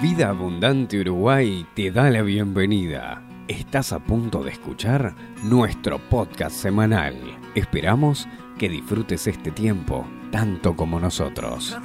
Vida Abundante Uruguay te da la bienvenida. Estás a punto de escuchar nuestro podcast semanal. Esperamos que disfrutes este tiempo tanto como nosotros.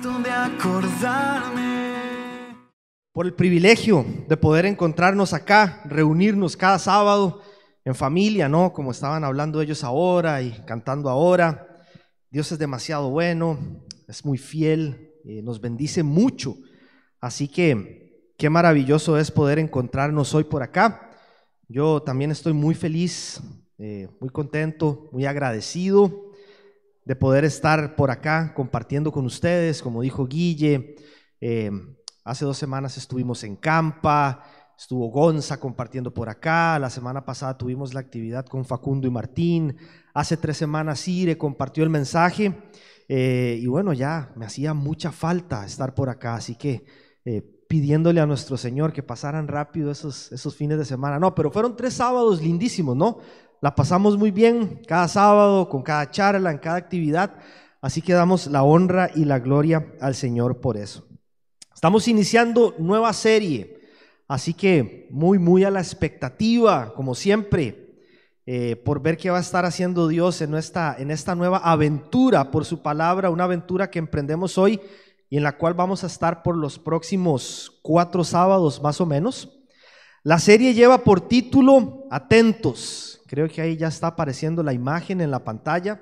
Por el privilegio de poder encontrarnos acá, reunirnos cada sábado en familia, ¿no? Como estaban hablando ellos ahora y cantando ahora. Dios es demasiado bueno, es muy fiel, nos bendice mucho. Así que qué maravilloso es poder encontrarnos hoy por acá. Yo también estoy muy feliz, muy contento, muy agradecido de poder estar por acá compartiendo con ustedes. Como dijo Guille, hace 2 semanas estuvimos en Campa, estuvo Gonza compartiendo por acá. La semana pasada tuvimos la actividad con Facundo y Martín. Hace 3 semanas Ire compartió el mensaje. Y bueno, ya me hacía mucha falta estar por acá, así que pidiéndole a nuestro Señor que pasaran rápido esos fines de semana. No, pero fueron 3 sábados lindísimos, ¿no? La pasamos muy bien cada sábado, con cada charla, en cada actividad, así que damos la honra y la gloria al Señor por eso. Estamos iniciando nueva serie, así que muy a la expectativa, como siempre, por ver qué va a estar haciendo Dios en esta nueva aventura por su palabra, una aventura que emprendemos hoy y en la cual vamos a estar por los próximos 4 sábados más o menos. La serie lleva por título Atentos. Creo que ahí ya está apareciendo la imagen en la pantalla.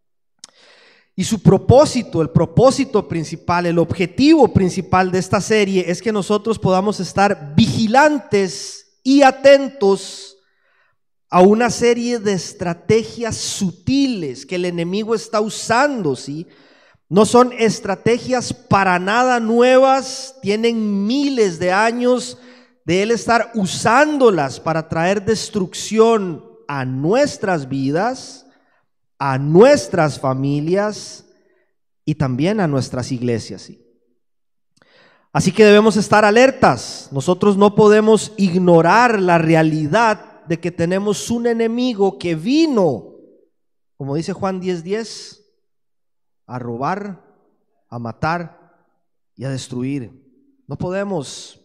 Y su propósito, el propósito principal, el objetivo principal de esta serie es que nosotros podamos estar vigilantes y atentos a una serie de estrategias sutiles que el enemigo está usando, ¿sí? No son estrategias para nada nuevas, tienen miles de años de él estar usándolas para traer destrucción a nuestras vidas, a nuestras familias y también a nuestras iglesias, ¿sí? Así que debemos estar alertas. Nosotros no podemos ignorar la realidad de que tenemos un enemigo que vino, como dice Juan 10:10, a robar, a matar y a destruir. No podemos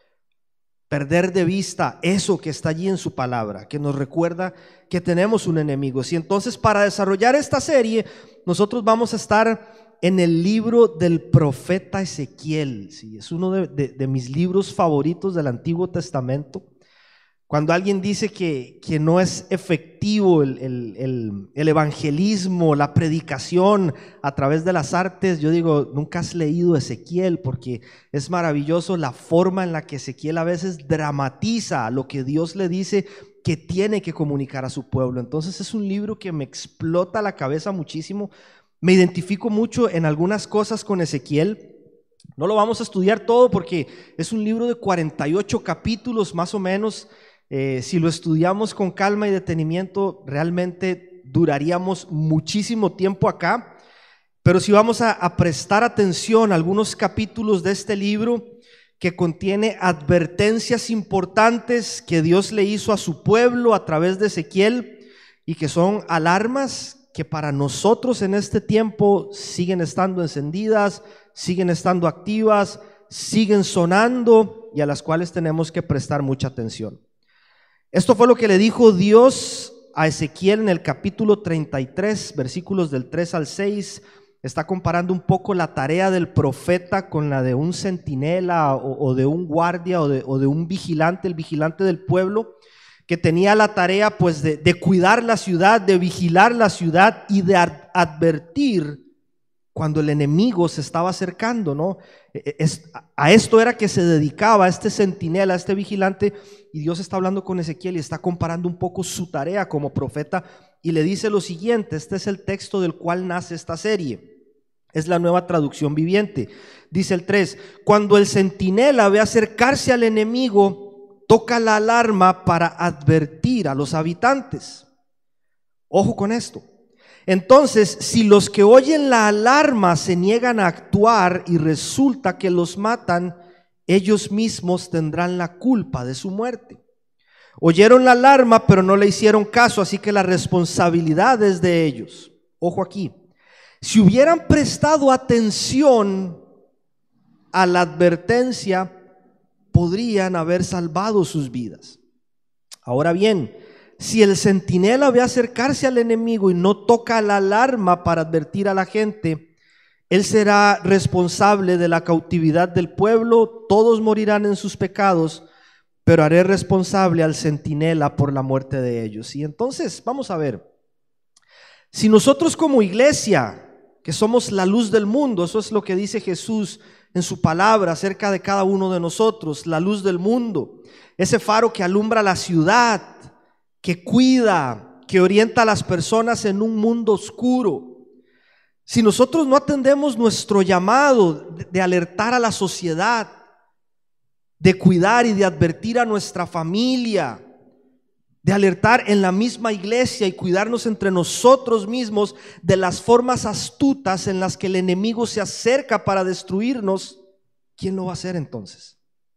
perder de vista eso que está allí en su palabra, que nos recuerda que tenemos un enemigo. Y entonces, para desarrollar esta serie, nosotros vamos a estar en el libro del profeta Ezequiel. Sí, es uno de mis libros favoritos del Antiguo Testamento. Cuando alguien dice que no es efectivo el evangelismo, la predicación a través de las artes, yo digo, nunca has leído Ezequiel, porque es maravilloso la forma en la que Ezequiel a veces dramatiza lo que Dios le dice que tiene que comunicar a su pueblo. Entonces es un libro que me explota la cabeza muchísimo. Me identifico mucho en algunas cosas con Ezequiel. No lo vamos a estudiar todo porque es un libro de 48 capítulos más o menos. Si lo estudiamos con calma y detenimiento, realmente duraríamos muchísimo tiempo acá. Pero si vamos a prestar atención a algunos capítulos de este libro que contiene advertencias importantes que Dios le hizo a su pueblo a través de Ezequiel y que son alarmas que para nosotros en este tiempo siguen estando encendidas, siguen estando activas, siguen sonando y a las cuales tenemos que prestar mucha atención. Esto fue lo que le dijo Dios a Ezequiel en el capítulo 33, versículos del 3 al 6. Está comparando un poco la tarea del profeta con la de un centinela o de un guardia o de un vigilante, el vigilante del pueblo, que tenía la tarea pues de cuidar la ciudad, de vigilar la ciudad y de advertir cuando el enemigo se estaba acercando, ¿no? A esto era que se dedicaba este centinela, este vigilante, y Dios está hablando con Ezequiel y está comparando un poco su tarea como profeta y le dice lo siguiente. Este es el texto del cual nace esta serie, es la Nueva Traducción Viviente. Dice el 3: cuando el centinela ve acercarse al enemigo, toca la alarma para advertir a los habitantes. Ojo con esto. Entonces, si los que oyen la alarma se niegan a actuar y resulta que los matan, ellos mismos tendrán la culpa de su muerte. Oyeron la alarma, pero no le hicieron caso, así que la responsabilidad es de ellos. Ojo aquí. Si hubieran prestado atención a la advertencia, podrían haber salvado sus vidas. Ahora bien, si el centinela ve acercarse al enemigo y no toca la alarma para advertir a la gente, él será responsable de la cautividad del pueblo. Todos morirán en sus pecados, pero haré responsable al centinela por la muerte de ellos. Y entonces vamos a ver, si nosotros como iglesia, que somos la luz del mundo, eso es lo que dice Jesús en su palabra acerca de cada uno de nosotros, la luz del mundo, ese faro que alumbra la ciudad, que cuida, que orienta a las personas en un mundo oscuro. Si nosotros no atendemos nuestro llamado de alertar a la sociedad, de cuidar y de advertir a nuestra familia, de alertar en la misma iglesia y cuidarnos entre nosotros mismos de las formas astutas en las que el enemigo se acerca para destruirnos, ¿quién lo va a hacer entonces?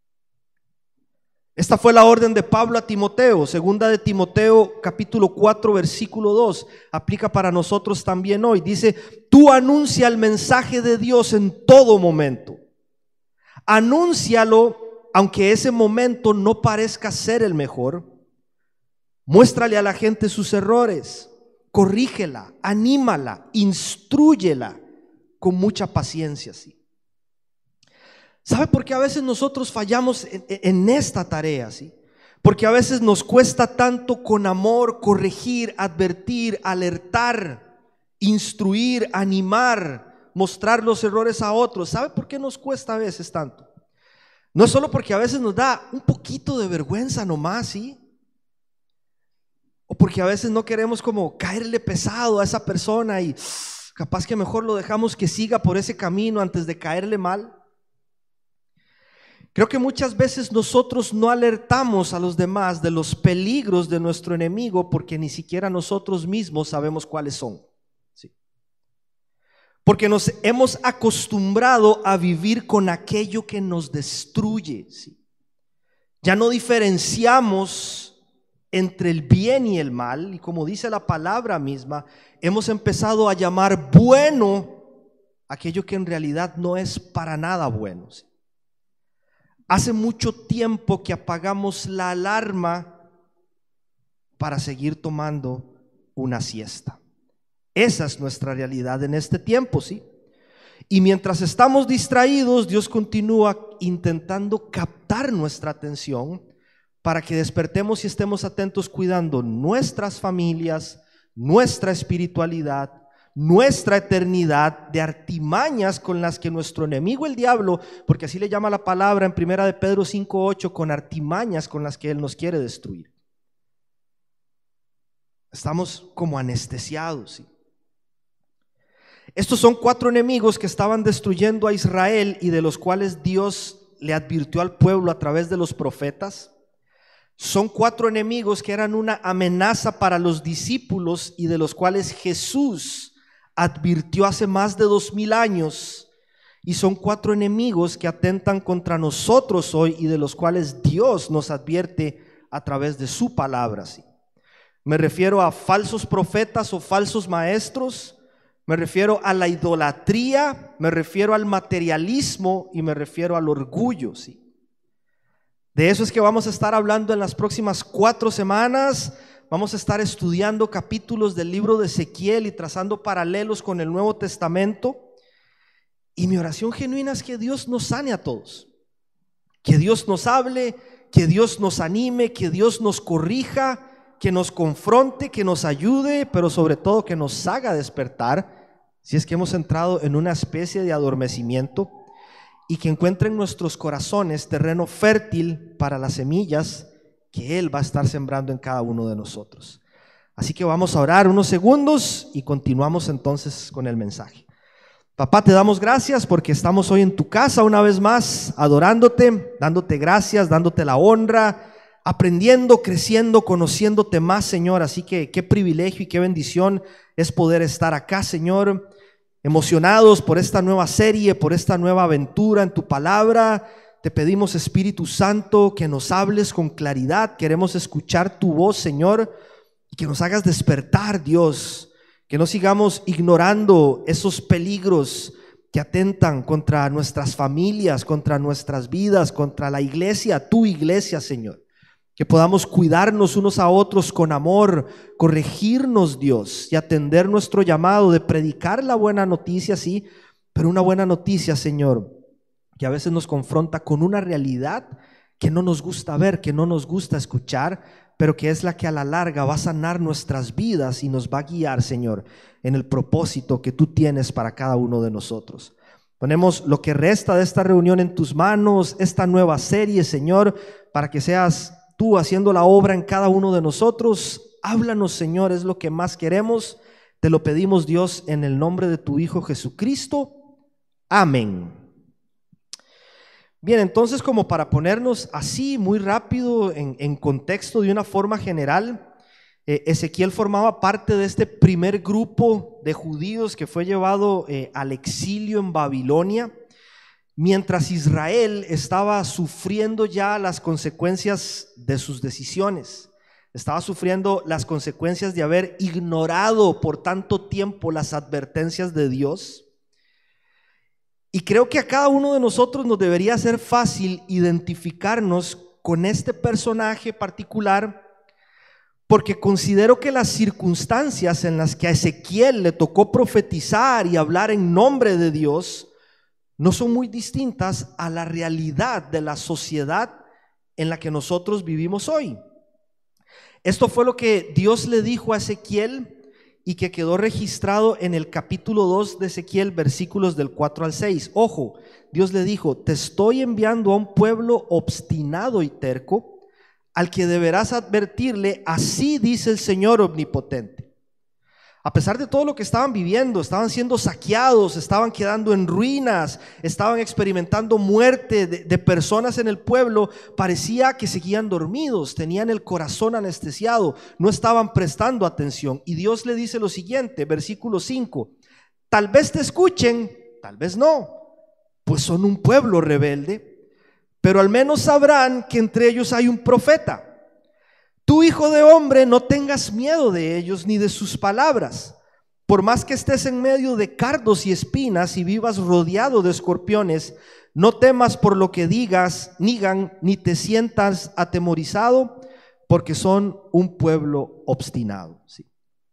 Esta fue la orden de Pablo a Timoteo, segunda de Timoteo capítulo 4 versículo 2, aplica para nosotros también hoy. Dice: tú anuncia el mensaje de Dios en todo momento, anúncialo aunque ese momento no parezca ser el mejor. Muéstrale a la gente sus errores, corrígela, anímala, instrúyela con mucha paciencia. ¿Sí? ¿Sabe por qué a veces nosotros fallamos en esta tarea? ¿Sí? Porque a veces nos cuesta tanto con amor corregir, advertir, alertar, instruir, animar, mostrar los errores a otros. ¿Sabe por qué nos cuesta a veces tanto? No es solo porque a veces nos da un poquito de vergüenza nomás, ¿sí? O porque a veces no queremos como caerle pesado a esa persona y capaz que mejor lo dejamos que siga por ese camino antes de caerle mal. Creo que muchas veces nosotros no alertamos a los demás de los peligros de nuestro enemigo porque ni siquiera nosotros mismos sabemos cuáles son. ¿Sí? Porque nos hemos acostumbrado a vivir con aquello que nos destruye. ¿Sí? Ya no diferenciamos entre el bien y el mal, y como dice la palabra misma, hemos empezado a llamar bueno aquello que en realidad no es para nada bueno. ¿Sí? Hace mucho tiempo que apagamos la alarma para seguir tomando una siesta. Esa es nuestra realidad en este tiempo, ¿sí? Y mientras estamos distraídos, Dios continúa intentando captar nuestra atención para que despertemos y estemos atentos cuidando nuestras familias, nuestra espiritualidad, nuestra eternidad, de artimañas con las que nuestro enemigo el diablo, porque así le llama la palabra en primera de Pedro 5:8, con artimañas con las que él nos quiere destruir. Estamos como anestesiados, ¿sí? Estos son 4 enemigos que estaban destruyendo a Israel y de los cuales Dios le advirtió al pueblo a través de los profetas. Son 4 enemigos que eran una amenaza para los discípulos y de los cuales Jesús advirtió hace más de 2000 años. Y son 4 enemigos que atentan contra nosotros hoy y de los cuales Dios nos advierte a través de su palabra. ¿Sí? Me refiero a falsos profetas o falsos maestros, me refiero a la idolatría, me refiero al materialismo y me refiero al orgullo. ¿Sí? De eso es que vamos a estar hablando en las próximas 4 semanas. Vamos a estar estudiando capítulos del libro de Ezequiel y trazando paralelos con el Nuevo Testamento. Y mi oración genuina es que Dios nos sane a todos, que Dios nos hable, que Dios nos anime, que Dios nos corrija, que nos confronte, que nos ayude, pero sobre todo que nos haga despertar si es que hemos entrado en una especie de adormecimiento, y que encuentre en nuestros corazones terreno fértil para las semillas que Él va a estar sembrando en cada uno de nosotros. Así que vamos a orar unos segundos y continuamos entonces con el mensaje. Papá, te damos gracias porque estamos hoy en tu casa una vez más, adorándote, dándote gracias, dándote la honra, aprendiendo, creciendo, conociéndote más, Señor. Así que qué privilegio y qué bendición es poder estar acá, Señor, emocionados por esta nueva serie, por esta nueva aventura en tu palabra. Te pedimos, Espíritu Santo, que nos hables con claridad. Queremos escuchar tu voz, Señor, y que nos hagas despertar, Dios, que no sigamos ignorando esos peligros que atentan contra nuestras familias, contra nuestras vidas, contra la iglesia, tu iglesia, Señor. Que podamos cuidarnos unos a otros con amor, corregirnos, Dios, y atender nuestro llamado de predicar la buena noticia, sí, pero una buena noticia, Señor, que a veces nos confronta con una realidad que no nos gusta ver, que no nos gusta escuchar, pero que es la que a la larga va a sanar nuestras vidas y nos va a guiar, Señor, en el propósito que tú tienes para cada uno de nosotros. Ponemos lo que resta de esta reunión en tus manos, esta nueva serie, Señor, para que seas tú haciendo la obra en cada uno de nosotros. Háblanos, Señor, es lo que más queremos. Te lo pedimos, Dios, en el nombre de tu Hijo Jesucristo. Amén. Bien, entonces, como para ponernos así muy rápido en contexto de una forma general, Ezequiel formaba parte de este primer grupo de judíos que fue llevado al exilio en Babilonia, mientras Israel estaba sufriendo ya las consecuencias de sus decisiones. Estaba sufriendo las consecuencias de haber ignorado por tanto tiempo las advertencias de Dios. Y creo que a cada uno de nosotros nos debería ser fácil identificarnos con este personaje particular, porque considero que las circunstancias en las que a Ezequiel le tocó profetizar y hablar en nombre de Dios no son muy distintas a la realidad de la sociedad en la que nosotros vivimos hoy. Esto fue lo que Dios le dijo a Ezequiel y que quedó registrado en el capítulo 2 de Ezequiel, versículos del 4 al 6. Ojo, Dios le dijo: te estoy enviando a un pueblo obstinado y terco, al que deberás advertirle, así dice el Señor omnipotente. A pesar de todo lo que estaban viviendo, estaban siendo saqueados, estaban quedando en ruinas, estaban experimentando muerte de personas en el pueblo, parecía que seguían dormidos, tenían el corazón anestesiado, no estaban prestando atención. Y Dios le dice lo siguiente, versículo 5: tal vez te escuchen, tal vez no, pues son un pueblo rebelde, pero al menos sabrán que entre ellos hay un profeta. Tú, hijo de hombre, no tengas miedo de ellos ni de sus palabras. Por más que estés en medio de cardos y espinas y vivas rodeado de escorpiones, no temas por lo que digan, ni te sientas atemorizado, porque son un pueblo obstinado. Sí.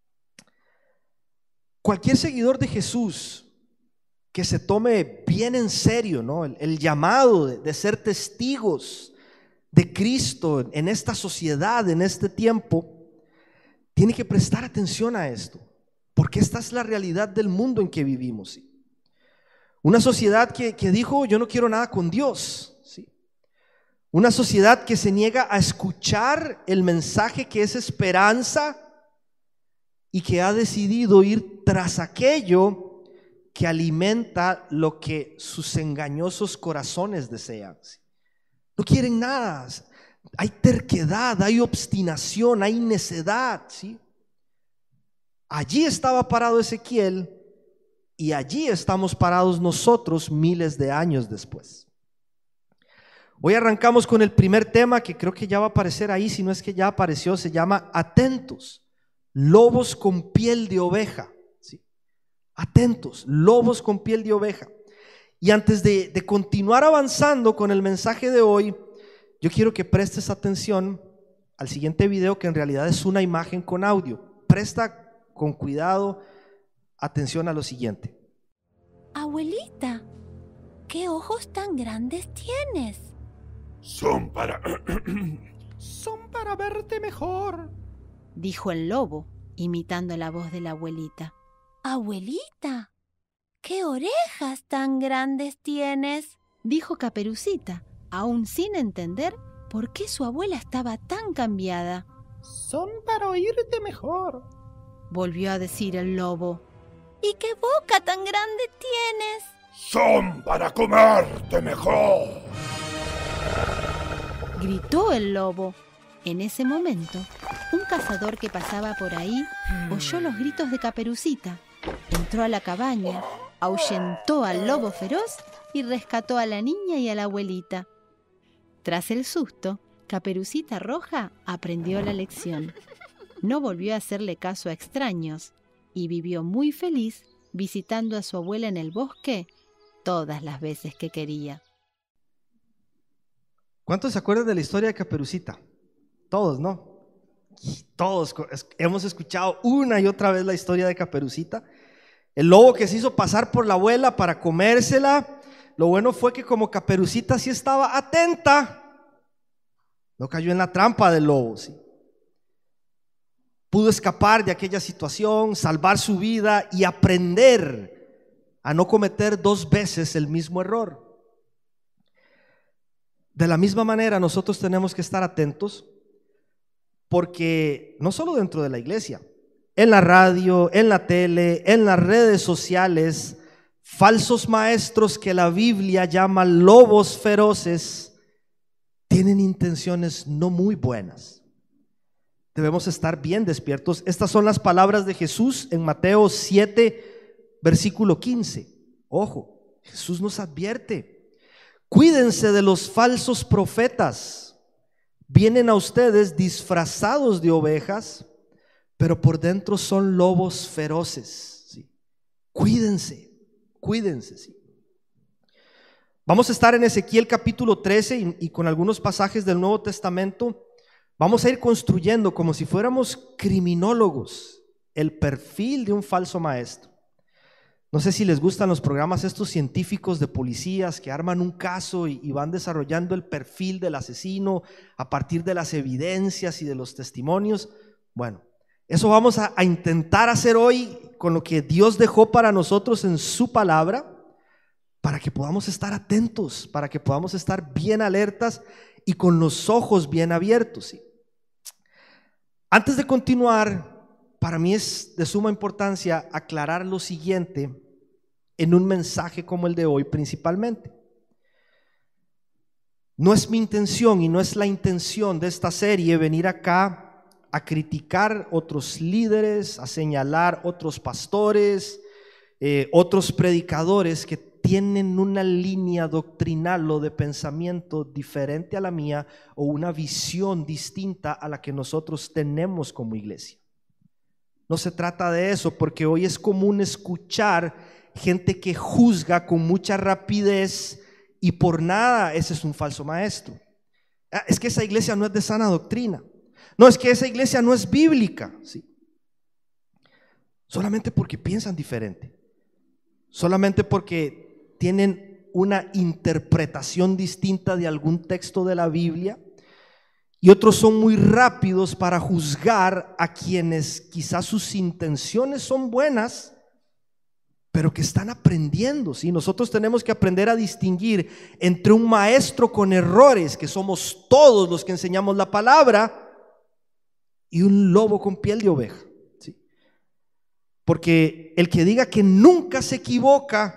Cualquier seguidor de Jesús que se tome bien en serio, ¿no?, el llamado de ser testigos de Cristo en esta sociedad, en este tiempo, tiene que prestar atención a esto, porque esta es la realidad del mundo en que vivimos, ¿sí? Una sociedad que dijo: yo no quiero nada con Dios, ¿sí? Una sociedad que se niega a escuchar el mensaje que es esperanza y que ha decidido ir tras aquello que alimenta lo que sus engañosos corazones desean, ¿sí? No quieren nada, hay terquedad, hay obstinación, hay necedad, ¿sí? Allí estaba parado Ezequiel y allí estamos parados nosotros miles de años después. Hoy arrancamos con el primer tema que creo que ya va a aparecer ahí, si no es que ya apareció. Se llama Atentos, lobos con piel de oveja, ¿sí? Atentos, lobos con piel de oveja. Y antes de continuar avanzando con el mensaje de hoy, yo quiero que prestes atención al siguiente video, que en realidad es una imagen con audio. Presta con cuidado atención a lo siguiente. Abuelita, ¿qué ojos tan grandes tienes? Son para verte mejor, dijo el lobo, imitando la voz de la abuelita. Abuelita, ¿qué orejas tan grandes tienes? Dijo Caperucita, aún sin entender por qué su abuela estaba tan cambiada. Son para oírte mejor, volvió a decir el lobo. ¿Y qué boca tan grande tienes? Son para comerte mejor, gritó el lobo. En ese momento, un cazador que pasaba por ahí oyó los gritos de Caperucita. Entró a la cabaña, ahuyentó al lobo feroz y rescató a la niña y a la abuelita. Tras el susto, Caperucita Roja aprendió la lección. No volvió a hacerle caso a extraños y vivió muy feliz visitando a su abuela en el bosque todas las veces que quería. ¿Cuántos se acuerdan de la historia de Caperucita? Todos, ¿no? Todos hemos escuchado una y otra vez la historia de Caperucita. El lobo que se hizo pasar por la abuela para comérsela. Lo bueno fue que como Caperucita sí estaba atenta, no cayó en la trampa del lobo, ¿sí? Pudo escapar de aquella situación, salvar su vida y aprender a no cometer 2 veces el mismo error. De la misma manera nosotros tenemos que estar atentos, porque no solo dentro de la iglesia, en la radio, en la tele, en las redes sociales, falsos maestros que la Biblia llama lobos feroces tienen intenciones no muy buenas. Debemos estar bien despiertos. Estas son las palabras de Jesús en Mateo 7, versículo 15. Ojo, Jesús nos advierte: cuídense de los falsos profetas. Vienen a ustedes disfrazados de ovejas, pero por dentro son lobos feroces. ¿Sí? Cuídense, ¿sí? Vamos a estar en Ezequiel capítulo 13 y con algunos pasajes del Nuevo Testamento vamos a ir construyendo, como si fuéramos criminólogos, el perfil de un falso maestro. No sé si les gustan los programas estos científicos de policías que arman un caso y van desarrollando el perfil del asesino a partir de las evidencias y de los testimonios. Bueno, eso vamos a intentar hacer hoy con lo que Dios dejó para nosotros en su palabra, para que podamos estar atentos, para que podamos estar bien alertas y con los ojos bien abiertos, ¿sí? Antes de continuar, para mí es de suma importancia aclarar lo siguiente en un mensaje como el de hoy principalmente. No es mi intención y no es la intención de esta serie venir acá a criticar otros líderes, a señalar otros pastores, otros predicadores que tienen una línea doctrinal o de pensamiento diferente a la mía o una visión distinta a la que nosotros tenemos como iglesia. No se trata de eso, porque hoy es común escuchar gente que juzga con mucha rapidez y por nada ese es un falso maestro. Es que esa iglesia no es de sana doctrina. No, es que esa iglesia no es bíblica, ¿sí? Solamente porque piensan diferente, solamente porque tienen una interpretación distinta de algún texto de la Biblia, y otros son muy rápidos para juzgar a quienes quizás sus intenciones son buenas, pero que están aprendiendo, ¿sí? Nosotros tenemos que aprender a distinguir entre un maestro con errores, que somos todos los que enseñamos la palabra, y un lobo con piel de oveja, ¿sí? Porque el que diga que nunca se equivoca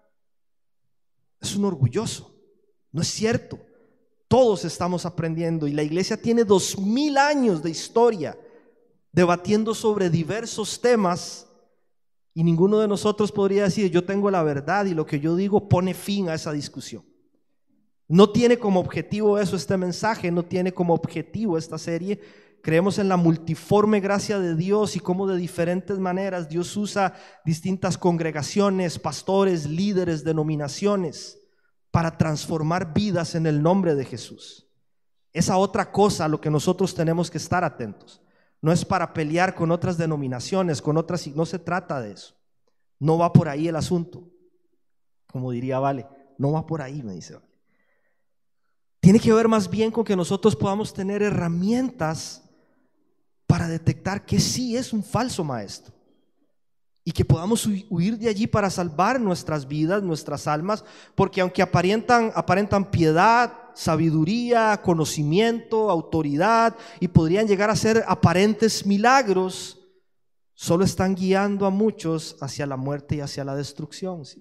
es un orgulloso. No es cierto. Todos estamos aprendiendo y la iglesia tiene 2000 años de historia debatiendo sobre diversos temas, y ninguno de nosotros podría decir yo tengo la verdad y lo que yo digo pone fin a esa discusión. No tiene como objetivo eso este mensaje, no tiene como objetivo esta serie. Creemos en la multiforme gracia de Dios y cómo de diferentes maneras Dios usa distintas congregaciones, pastores, líderes, denominaciones para transformar vidas en el nombre de Jesús. Esa otra cosa a lo que nosotros tenemos que estar atentos. No es para pelear con otras denominaciones, con otras, no se trata de eso. No va por ahí el asunto. Como diría Vale, no va por ahí, me dice Vale. Tiene que ver más bien con que nosotros podamos tener herramientas para detectar que sí es un falso maestro y que podamos huir de allí para salvar nuestras vidas, nuestras almas, porque aunque aparentan piedad, sabiduría, conocimiento, autoridad y podrían llegar a ser aparentes milagros, solo están guiando a muchos hacia la muerte y hacia la destrucción, ¿sí?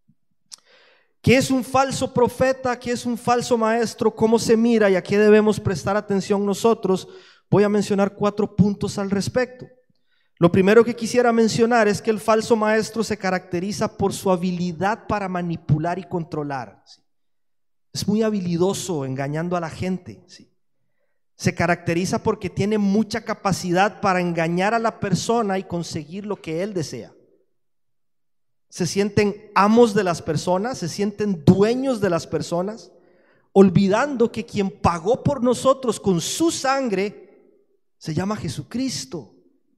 ¿Qué es un falso profeta? ¿Qué es un falso maestro? ¿Cómo se mira y a qué debemos prestar atención nosotros? Voy a mencionar 4 puntos al respecto. Lo primero que quisiera mencionar es que el falso maestro se caracteriza por su habilidad para manipular y controlar, ¿sí? Es muy habilidoso engañando a la gente, ¿sí? Se caracteriza porque tiene mucha capacidad para engañar a la persona y conseguir lo que él desea. se sienten amos de las personas, se sienten dueños de las personas, olvidando que quien pagó por nosotros con su sangre se llama Jesucristo.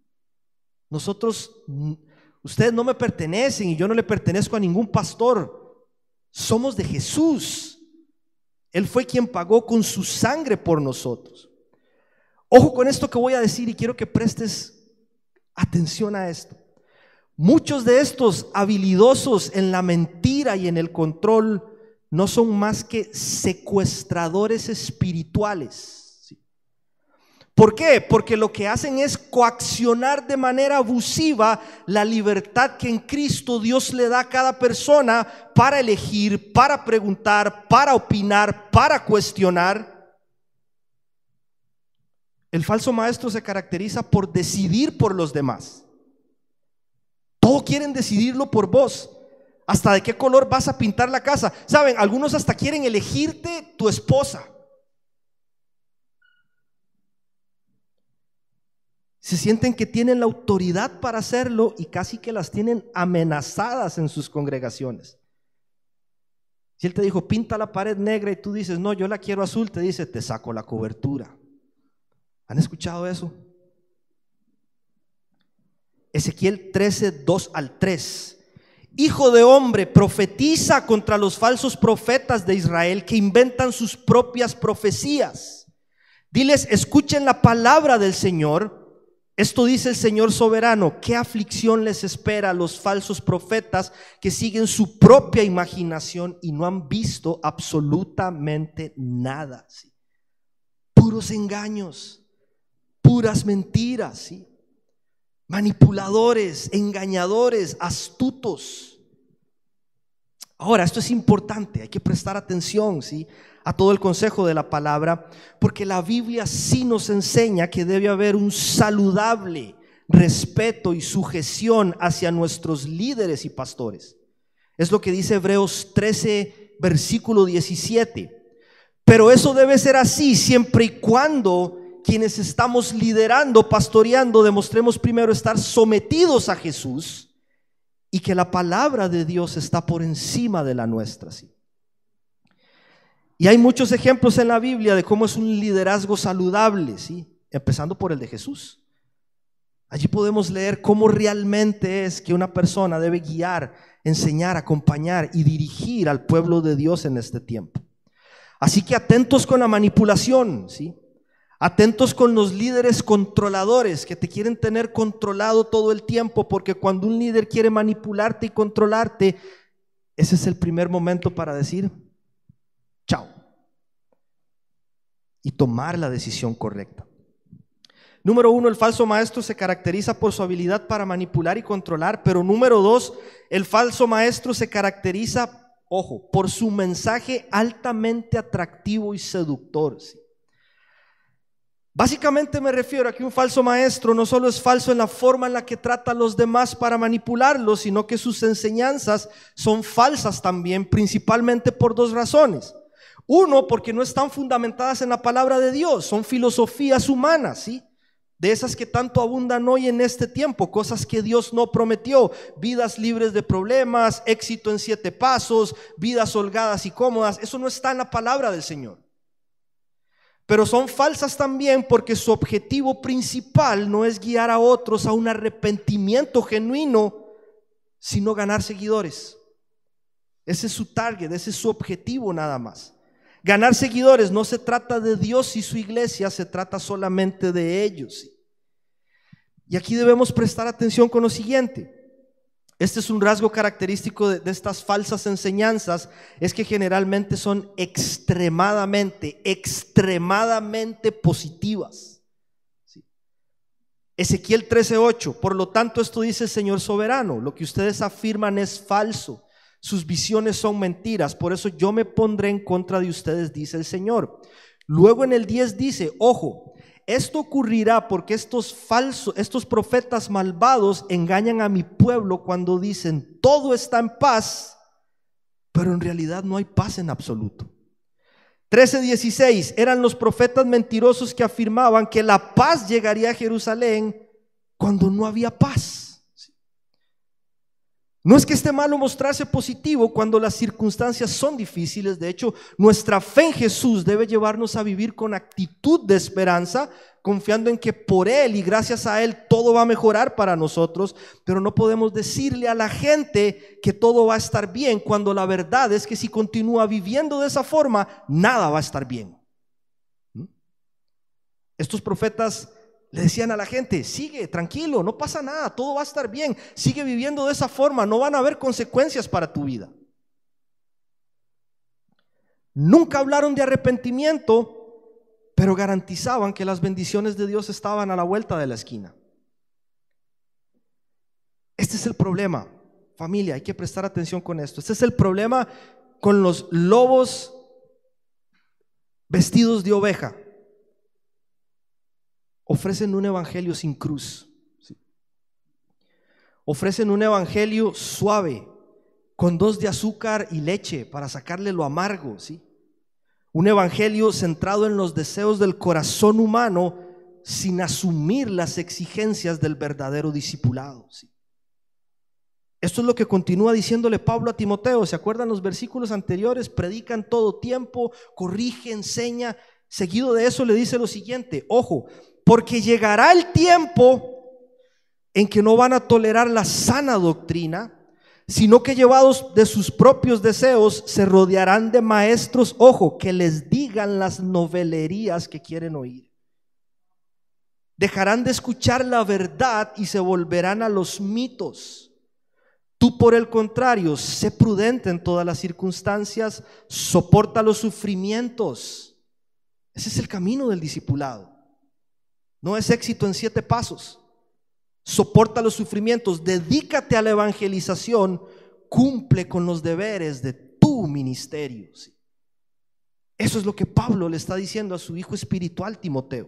Ustedes no me pertenecen y yo no le pertenezco a ningún pastor. Somos de Jesús. Él fue quien pagó con su sangre por nosotros. Ojo con esto que voy a decir y quiero que prestes atención a esto. Muchos de estos habilidosos en la mentira y en el control no son más que secuestradores espirituales. ¿Sí? ¿Por qué? Porque lo que hacen es coaccionar de manera abusiva la libertad que en Cristo Dios le da a cada persona para elegir, para preguntar, para opinar, para cuestionar. El falso maestro se caracteriza por decidir por los demás. Todos quieren decidirlo por vos. Hasta de qué color vas a pintar la casa. Saben, algunos hasta quieren elegirte tu esposa. Se sienten que tienen la autoridad para hacerlo y casi que las tienen amenazadas en sus congregaciones. Si él te dijo, pinta la pared negra y tú dices, no, yo la quiero azul, te dice, te saco la cobertura. ¿Han escuchado eso? Ezequiel 13, 2 al 3. Hijo de hombre, profetiza contra los falsos profetas de Israel que inventan sus propias profecías. Diles, escuchen la palabra del Señor. Esto dice el Señor soberano: ¿qué aflicción les espera a los falsos profetas que siguen su propia imaginación y no han visto absolutamente nada? ¿Sí? Puros engaños, puras mentiras, ¿sí? Manipuladores, engañadores, astutos. Ahora, esto es importante, hay que prestar atención, ¿sí?, a todo el consejo de la palabra, porque la Biblia sí nos enseña que debe haber un saludable respeto y sujeción hacia nuestros líderes y pastores. Es lo que dice Hebreos 13, versículo 17. Pero eso debe ser así siempre y cuando quienes estamos liderando, pastoreando, demostremos primero estar sometidos a Jesús y que la palabra de Dios está por encima de la nuestra, ¿sí? Y hay muchos ejemplos en la Biblia de cómo es un liderazgo saludable, ¿sí?, empezando por el de Jesús. Allí podemos leer cómo realmente es que una persona debe guiar, enseñar, acompañar y dirigir al pueblo de Dios en este tiempo. Así que atentos con la manipulación, ¿sí? Atentos con los líderes controladores que te quieren tener controlado todo el tiempo, porque cuando un líder quiere manipularte y controlarte, ese es el primer momento para decir chao y tomar la decisión correcta. Número 1, el falso maestro se caracteriza por su habilidad para manipular y controlar, pero número 2, el falso maestro se caracteriza, ojo, por su mensaje altamente atractivo y seductor, ¿sí? Básicamente me refiero a que un falso maestro no solo es falso en la forma en la que trata a los demás para manipularlos, sino que sus enseñanzas son falsas también, principalmente por dos razones. Uno, porque no están fundamentadas en la palabra de Dios, son filosofías humanas, ¿sí?, de esas que tanto abundan hoy en este tiempo, cosas que Dios no prometió: vidas libres de problemas, éxito en 7 pasos, vidas holgadas y cómodas. Eso no está en la palabra del Señor. Pero son falsas también porque su objetivo principal no es guiar a otros a un arrepentimiento genuino, sino ganar seguidores. Ese es su target, ese es su objetivo nada más. Ganar seguidores. No se trata de Dios y su iglesia, se trata solamente de ellos. Y aquí debemos prestar atención con lo siguiente. Este es un rasgo característico de estas falsas enseñanzas, es que generalmente son extremadamente positivas, ¿sí? Ezequiel 13:8, por lo tanto esto dice el Señor soberano: lo que ustedes afirman es falso, sus visiones son mentiras, por eso yo me pondré en contra de ustedes, dice el Señor. Luego en el 10 dice: ojo, esto ocurrirá porque estos profetas malvados engañan a mi pueblo cuando dicen todo está en paz, pero en realidad no hay paz en absoluto. 13:16, eran los profetas mentirosos que afirmaban que la paz llegaría a Jerusalén cuando no había paz. No es que esté malo mostrarse positivo cuando las circunstancias son difíciles. De hecho, nuestra fe en Jesús debe llevarnos a vivir con actitud de esperanza, confiando en que por Él y gracias a Él todo va a mejorar para nosotros. Pero no podemos decirle a la gente que todo va a estar bien, cuando la verdad es que si continúa viviendo de esa forma, nada va a estar bien. Estos profetas le decían a la gente: sigue tranquilo, no pasa nada, todo va a estar bien, sigue viviendo de esa forma, no van a haber consecuencias para tu vida. Nunca hablaron de arrepentimiento, pero garantizaban que las bendiciones de Dios estaban a la vuelta de la esquina. Este es el problema, familia, hay que prestar atención con esto. Este es el problema con los lobos vestidos de oveja. Ofrecen un evangelio sin cruz, ¿sí? Ofrecen un evangelio suave, con 2 de azúcar y leche para sacarle lo amargo, ¿sí? Un evangelio centrado en los deseos del corazón humano, sin asumir las exigencias del verdadero discipulado, ¿sí? Esto es lo que continúa diciéndole Pablo a Timoteo. ¿Se acuerdan los versículos anteriores? Predica en todo tiempo, corrige, enseña. Seguido de eso le dice lo siguiente: ojo, porque llegará el tiempo en que no van a tolerar la sana doctrina, sino que llevados de sus propios deseos se rodearán de maestros, ojo, que les digan las novelerías que quieren oír. Dejarán de escuchar la verdad y se volverán a los mitos. Tú, por el contrario, sé prudente en todas las circunstancias, soporta los sufrimientos. Ese es el camino del discipulado. No es éxito en 7 pasos. Soporta los sufrimientos, dedícate a la evangelización, cumple con los deberes de tu ministerio. Eso es lo que Pablo le está diciendo a su hijo espiritual Timoteo.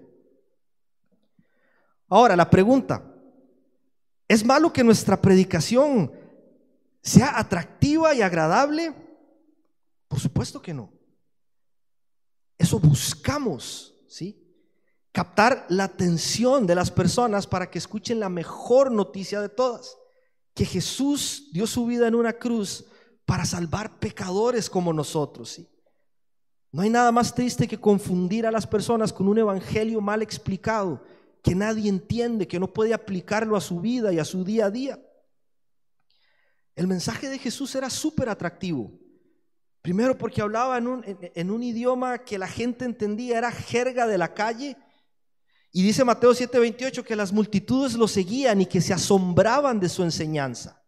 Ahora la pregunta: ¿es malo que nuestra predicación sea atractiva y agradable? Por supuesto que no. Eso buscamos, ¿sí? Captar la atención de las personas para que escuchen la mejor noticia de todas: que Jesús dio su vida en una cruz para salvar pecadores como nosotros, ¿sí? No hay nada más triste que confundir a las personas con un evangelio mal explicado, que nadie entiende, que no puede aplicarlo a su vida y a su día a día. El mensaje de Jesús era súper atractivo. Primero porque hablaba en un idioma que la gente entendía, era jerga de la calle. Y dice Mateo 7:28 que las multitudes lo seguían y que se asombraban de su enseñanza.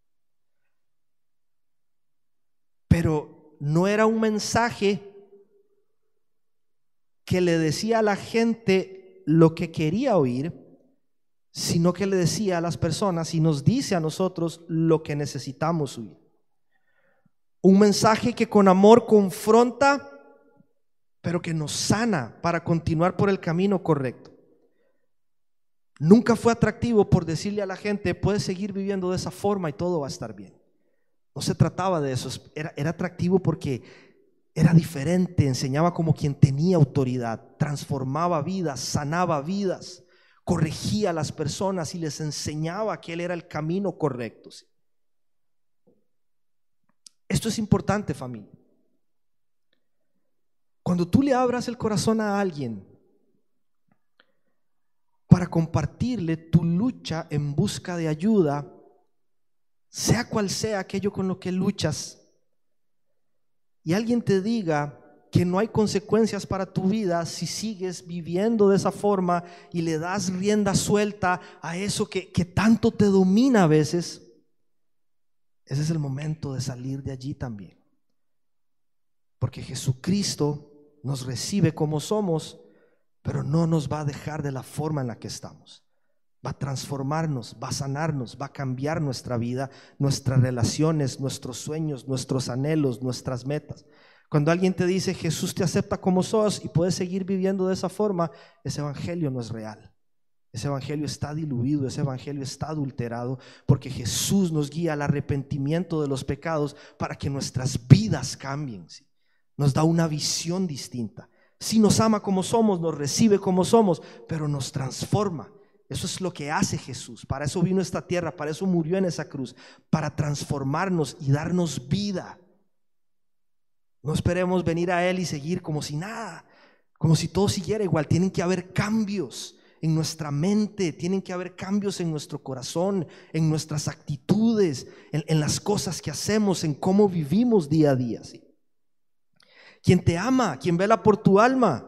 Pero no era un mensaje que le decía a la gente lo que quería oír, sino que le decía a las personas y nos dice a nosotros lo que necesitamos oír. Un mensaje que con amor confronta, pero que nos sana para continuar por el camino correcto. Nunca fue atractivo por decirle a la gente: puedes seguir viviendo de esa forma y todo va a estar bien. No se trataba de eso. Era atractivo porque era diferente, enseñaba como quien tenía autoridad, transformaba vidas, sanaba vidas, corregía a las personas y les enseñaba que él era el camino correcto, ¿sí? Esto es importante, familia. Cuando tú le abras el corazón a alguien para compartirle tu lucha en busca de ayuda, sea cual sea aquello con lo que luchas, y alguien te diga que no hay consecuencias para tu vida si sigues viviendo de esa forma y le das rienda suelta a eso que tanto te domina a veces, ese es el momento de salir de allí también. Porque Jesucristo nos recibe como somos, pero no nos va a dejar de la forma en la que estamos. Va a transformarnos, va a sanarnos, va a cambiar nuestra vida, nuestras relaciones, nuestros sueños, nuestros anhelos, nuestras metas. Cuando alguien te dice Jesús te acepta como sos y puedes seguir viviendo de esa forma, ese evangelio no es real. Ese evangelio está diluido, ese evangelio está adulterado, porque Jesús nos guía al arrepentimiento de los pecados para que nuestras vidas cambien, ¿sí? Nos da una visión distinta. Si nos ama como somos, nos recibe como somos, pero nos transforma. Eso es lo que hace Jesús. Para eso vino a esta tierra, para eso murió en esa cruz, para transformarnos y darnos vida. No esperemos venir a Él y seguir como si nada, como si todo siguiera igual. Tienen que haber cambios en nuestra mente, tienen que haber cambios en nuestro corazón, en nuestras actitudes, en las cosas que hacemos, en cómo vivimos día a día, ¿sí? Quien te ama, quien vela por tu alma,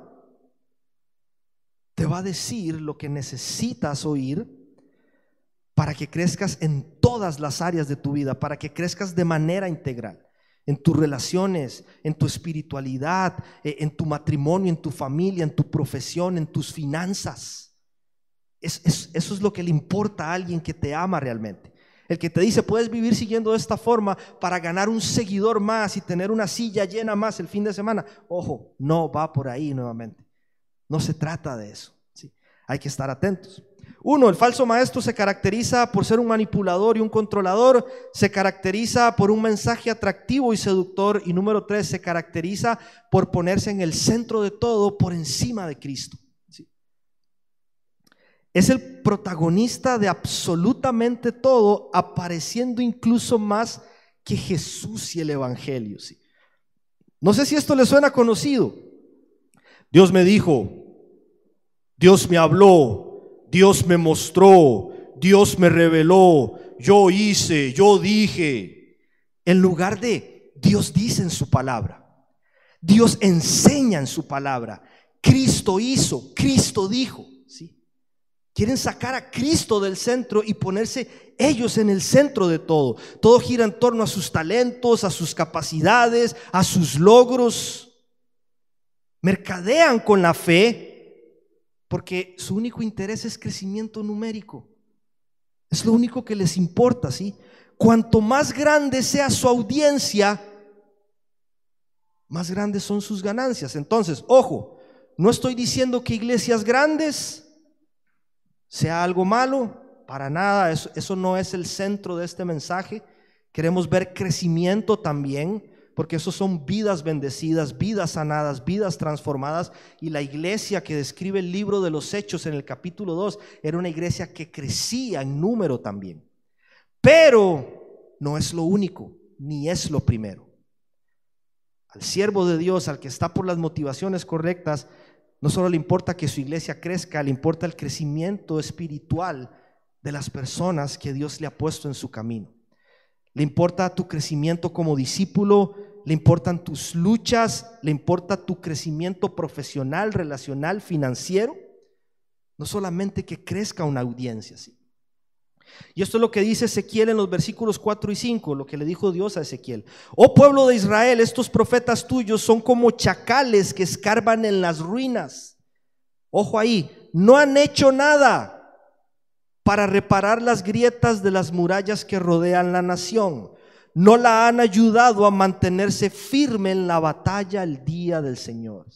te va a decir lo que necesitas oír para que crezcas en todas las áreas de tu vida, para que crezcas de manera integral, en tus relaciones, en tu espiritualidad, en tu matrimonio, en tu familia, en tu profesión, en tus finanzas. Eso es lo que le importa a alguien que te ama realmente. El que te dice puedes vivir siguiendo de esta forma para ganar un seguidor más y tener una silla llena más el fin de semana. Ojo, no va por ahí nuevamente. No se trata de eso, ¿sí? Hay que estar atentos. 1, el falso maestro se caracteriza por ser un manipulador y un controlador. Se caracteriza por un mensaje atractivo y seductor. Y número 3, se caracteriza por ponerse en el centro de todo por encima de Cristo, ¿sí? Es el protagonista de absolutamente todo, apareciendo incluso más que Jesús y el Evangelio, ¿sí? No sé si esto le suena conocido. Dios me dijo, Dios me habló, Dios me mostró, Dios me reveló, yo hice, yo dije. En lugar de Dios dice en su palabra, Dios enseña en su palabra, Cristo hizo, Cristo dijo, ¿sí? Quieren sacar a Cristo del centro y ponerse ellos en el centro de todo. Todo gira en torno a sus talentos, a sus capacidades, a sus logros. Mercadean con la fe porque su único interés es crecimiento numérico. Es lo único que les importa, ¿sí? Cuanto más grande sea su audiencia, más grandes son sus ganancias. Entonces, ojo, no estoy diciendo que iglesias grandes sea algo malo, para nada. Eso no es el centro de este mensaje. Queremos ver crecimiento también, porque esos son vidas bendecidas, vidas sanadas, vidas transformadas. Y la iglesia que describe el libro de los Hechos en el capítulo 2 era una iglesia que crecía en número también. Pero no es lo único, ni es lo primero. Al siervo de Dios, al que está por las motivaciones correctas, no solo le importa que su iglesia crezca, le importa el crecimiento espiritual de las personas que Dios le ha puesto en su camino. Le importa tu crecimiento como discípulo, le importan tus luchas, le importa tu crecimiento profesional, relacional, financiero. No solamente que crezca una audiencia, ¿sí? Y esto es lo que dice Ezequiel en los versículos 4 y 5, lo que le dijo Dios a Ezequiel. Oh pueblo de Israel, estos profetas tuyos son como chacales que escarban en las ruinas. Ojo ahí, no han hecho nada para reparar las grietas de las murallas que rodean la nación. No la han ayudado a mantenerse firme en la batalla el día del Señor.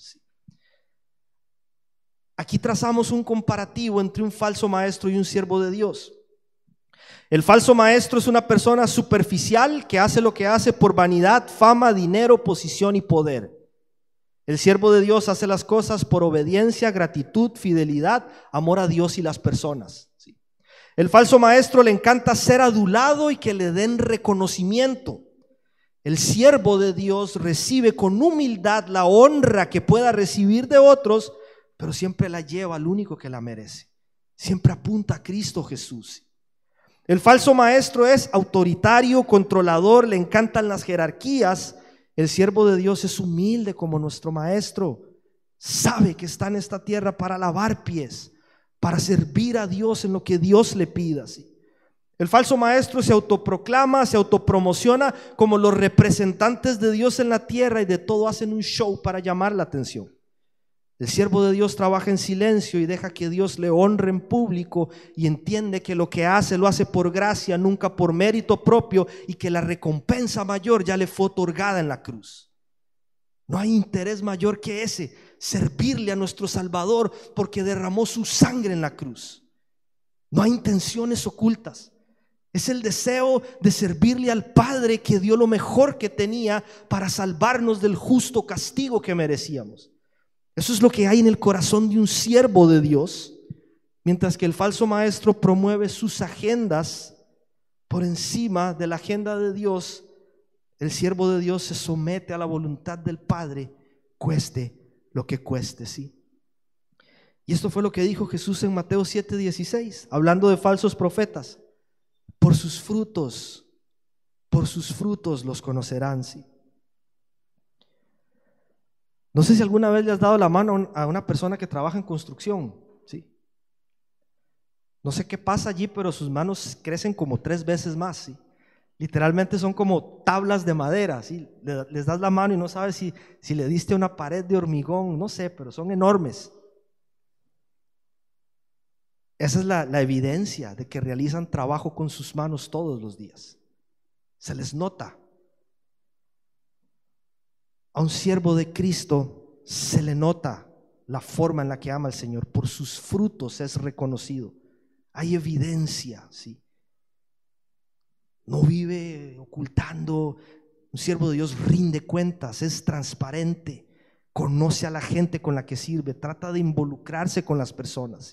Aquí trazamos un comparativo entre un falso maestro y un siervo de Dios. El falso maestro es una persona superficial que hace lo que hace por vanidad, fama, dinero, posición y poder. El siervo de Dios hace las cosas por obediencia, gratitud, fidelidad, amor a Dios y las personas, ¿sí? El falso maestro le encanta ser adulado y que le den reconocimiento. El siervo de Dios recibe con humildad la honra que pueda recibir de otros, pero siempre la lleva al único que la merece. Siempre apunta a Cristo Jesús. El falso maestro es autoritario, controlador, le encantan las jerarquías. El siervo de Dios es humilde como nuestro maestro. Sabe que está en esta tierra para lavar pies, para servir a Dios en lo que Dios le pida, ¿sí? El falso maestro se autoproclama, se autopromociona como los representantes de Dios en la tierra y de todo hacen un show para llamar la atención. El siervo de Dios trabaja en silencio y deja que Dios le honre en público y entiende que lo que hace lo hace por gracia, nunca por mérito propio, y que la recompensa mayor ya le fue otorgada en la cruz. No hay interés mayor que ese, servirle a nuestro Salvador porque derramó su sangre en la cruz. No hay intenciones ocultas. Es el deseo de servirle al Padre que dio lo mejor que tenía para salvarnos del justo castigo que merecíamos. Eso es lo que hay en el corazón de un siervo de Dios Mientras que el falso maestro promueve sus agendas por encima de la agenda de Dios, el siervo de Dios se somete a la voluntad del Padre, cueste lo que cueste, ¿sí? Y esto fue lo que dijo Jesús en Mateo 7:16, hablando de falsos profetas. Por sus frutos los conocerán, ¿sí? No sé si alguna vez le has dado la mano a una persona que trabaja en construcción, ¿sí? No sé qué pasa allí, pero sus manos crecen como 3 veces más, ¿sí? Literalmente son como tablas de madera, ¿sí? Les das la mano y no sabes si le diste una pared de hormigón, no sé, pero son enormes. Esa es la evidencia de que realizan trabajo con sus manos todos los días. Se les nota. A un siervo de Cristo se le nota la forma en la que ama al Señor. Por sus frutos es reconocido. Hay evidencia, ¿sí? No vive ocultando. Un siervo de Dios rinde cuentas, es transparente, conoce a la gente con la que sirve, trata de involucrarse con las personas.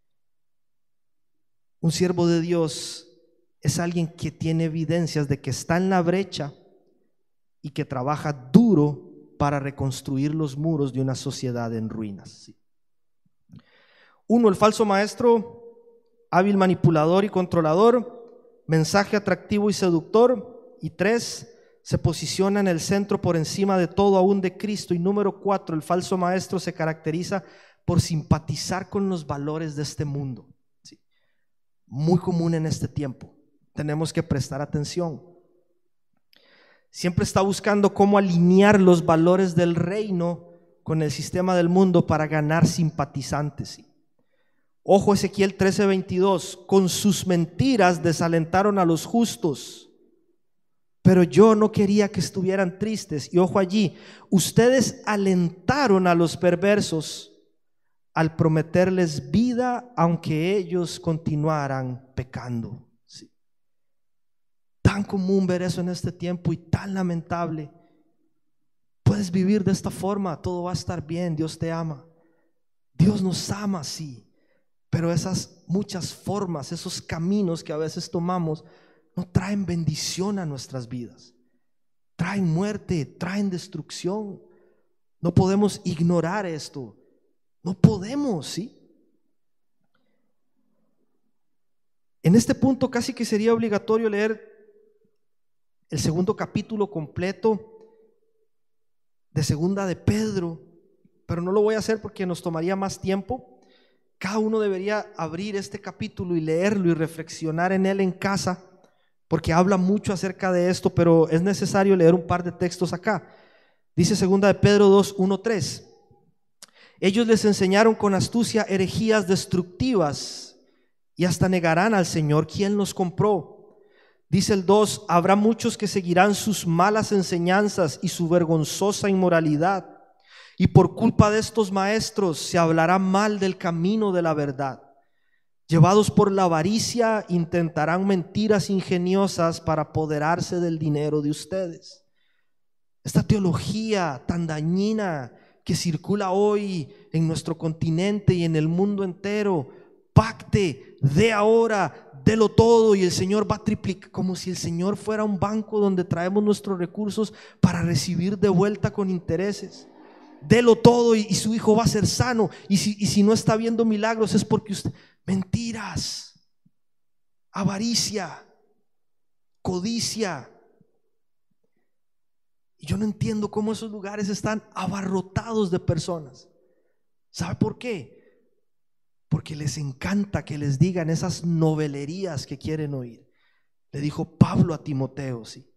Un siervo de Dios es alguien que tiene evidencias de que está en la brecha y que trabaja duro para reconstruir los muros de una sociedad en ruinas, ¿sí? 1, el falso maestro, hábil manipulador y controlador, mensaje atractivo y seductor. Y 3, se posiciona en el centro por encima de todo, aún de Cristo. Y número 4, el falso maestro se caracteriza por simpatizar con los valores de este mundo, ¿sí? Muy común en este tiempo. Tenemos que prestar atención. Siempre está buscando cómo alinear los valores del reino con el sistema del mundo para ganar simpatizantes, ¿sí? Ojo, Ezequiel 13:22, con sus mentiras desalentaron a los justos, pero yo no quería que estuvieran tristes. Y ojo allí, ustedes alentaron a los perversos al prometerles vida, aunque ellos continuaran pecando, ¿sí? Tan común ver eso en este tiempo y tan lamentable. Puedes vivir de esta forma, todo va a estar bien, Dios te ama. Dios nos ama, sí, pero esas muchas formas, esos caminos que a veces tomamos no traen bendición a nuestras vidas, traen muerte, traen destrucción. No podemos ignorar esto, no podemos, ¿sí? En este punto casi que sería obligatorio leer el 2º capítulo completo de 2 de Pedro, pero no lo voy a hacer porque nos tomaría más tiempo. Cada uno debería abrir este capítulo y leerlo y reflexionar en él en casa, porque habla mucho acerca de esto, pero es necesario leer un par de textos acá. Dice 2 de Pedro 2:1-3. Ellos les enseñaron con astucia herejías destructivas y hasta negarán al Señor, quien los compró. Dice el 2, habrá muchos que seguirán sus malas enseñanzas y su vergonzosa inmoralidad, y por culpa de estos maestros se hablará mal del camino de la verdad. Llevados por la avaricia, intentarán mentiras ingeniosas para apoderarse del dinero de ustedes. Esta teología tan dañina que circula hoy en nuestro continente y en el mundo entero, pacte, dé ahora, délo todo y el Señor va a triplicar, como si el Señor fuera un banco donde traemos nuestros recursos para recibir de vuelta con intereses. Délo todo y su hijo va a ser sano, y si no está viendo milagros es porque usted... Mentiras, avaricia, codicia. Y yo no entiendo cómo esos lugares están abarrotados de personas. ¿Sabe por qué? Porque les encanta que les digan esas novelerías que quieren oír. Le dijo Pablo a Timoteo, sí.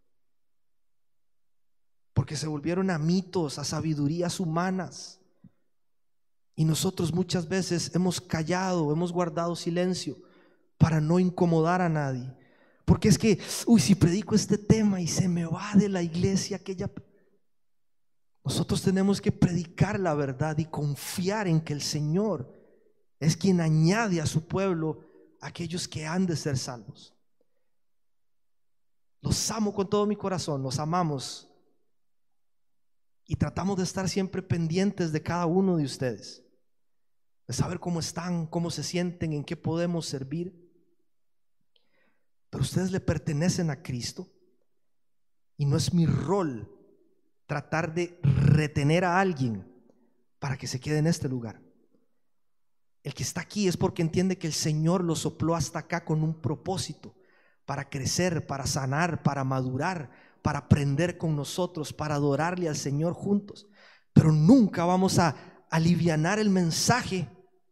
Porque se volvieron a mitos, a sabidurías humanas. Y nosotros muchas veces hemos callado, hemos guardado silencio para no incomodar a nadie. Porque es que, si predico este tema y se me va de la iglesia aquella. Nosotros tenemos que predicar la verdad y confiar en que el Señor es quien añade a su pueblo aquellos que han de ser salvos. Los amo con todo mi corazón, los amamos y tratamos de estar siempre pendientes de cada uno de ustedes. de saber cómo están, cómo se sienten, en qué podemos servir. Pero ustedes le pertenecen a Cristo y no es mi rol tratar de retener a alguien para que se quede en este lugar. El que está aquí es porque entiende que el Señor lo sopló hasta acá con un propósito, para crecer, para sanar, para madurar, para aprender con nosotros, para adorarle al Señor juntos. Pero nunca vamos a alivianar el mensaje